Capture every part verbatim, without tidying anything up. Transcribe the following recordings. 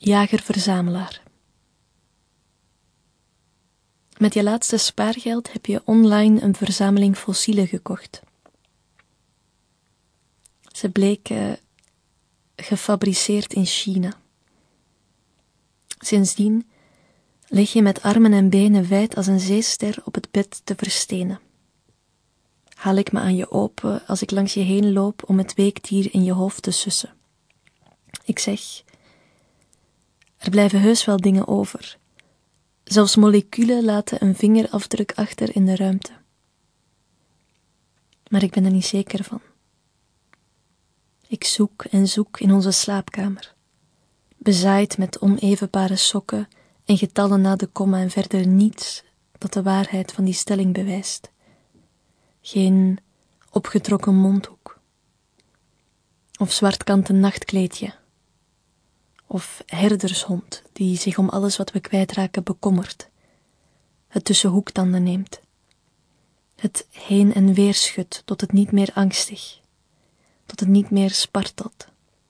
Jager-verzamelaar. Met je laatste spaargeld heb je online een verzameling fossielen gekocht. Ze bleken gefabriceerd in China. Sindsdien lig je met armen en benen wijd als een zeester op het bed te verstenen. Haal ik me aan je open als ik langs je heen loop om het weekdier in je hoofd te sussen. Ik zeg, er blijven heus wel dingen over. Zelfs moleculen laten een vingerafdruk achter in de ruimte. Maar ik ben er niet zeker van. Ik zoek en zoek in onze slaapkamer, bezaaid met onevenbare sokken en getallen na de komma en verder niets dat de waarheid van die stelling bewijst. Geen opgetrokken mondhoek, of zwartkanten nachtkleedje, of herdershond die zich om alles wat we kwijtraken bekommert, het tussen hoektanden neemt, het heen en weer schudt tot het niet meer angstig, tot het niet meer spartelt.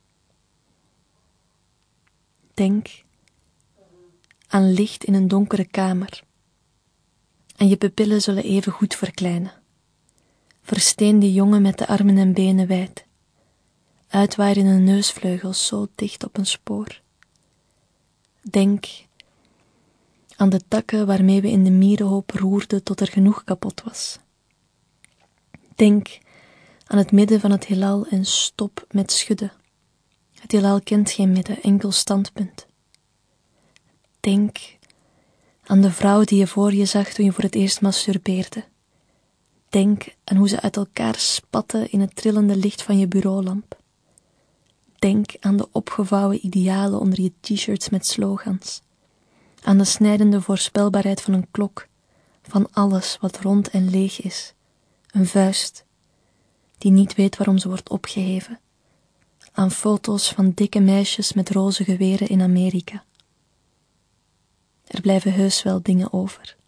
Denk aan licht in een donkere kamer, en je pupillen zullen even goed verkleinen. Versteende jongen met de armen en benen wijd, uitwaaiende neusvleugels zo dicht op een spoor. Denk aan de takken waarmee we in de mierenhoop roerden tot er genoeg kapot was. Denk aan het midden van het heelal en stop met schudden. Het heelal kent geen midden, enkel standpunt. Denk aan de vrouw die je voor je zag toen je voor het eerst masturbeerde. Denk aan hoe ze uit elkaar spatten in het trillende licht van je bureaulamp. Denk aan de opgevouwen idealen onder je t-shirts met slogans. Aan de snijdende voorspelbaarheid van een klok, van alles wat rond en leeg is. Een vuist die niet weet waarom ze wordt opgeheven. Aan foto's van dikke meisjes met roze geweren in Amerika. Er blijven heus wel dingen over.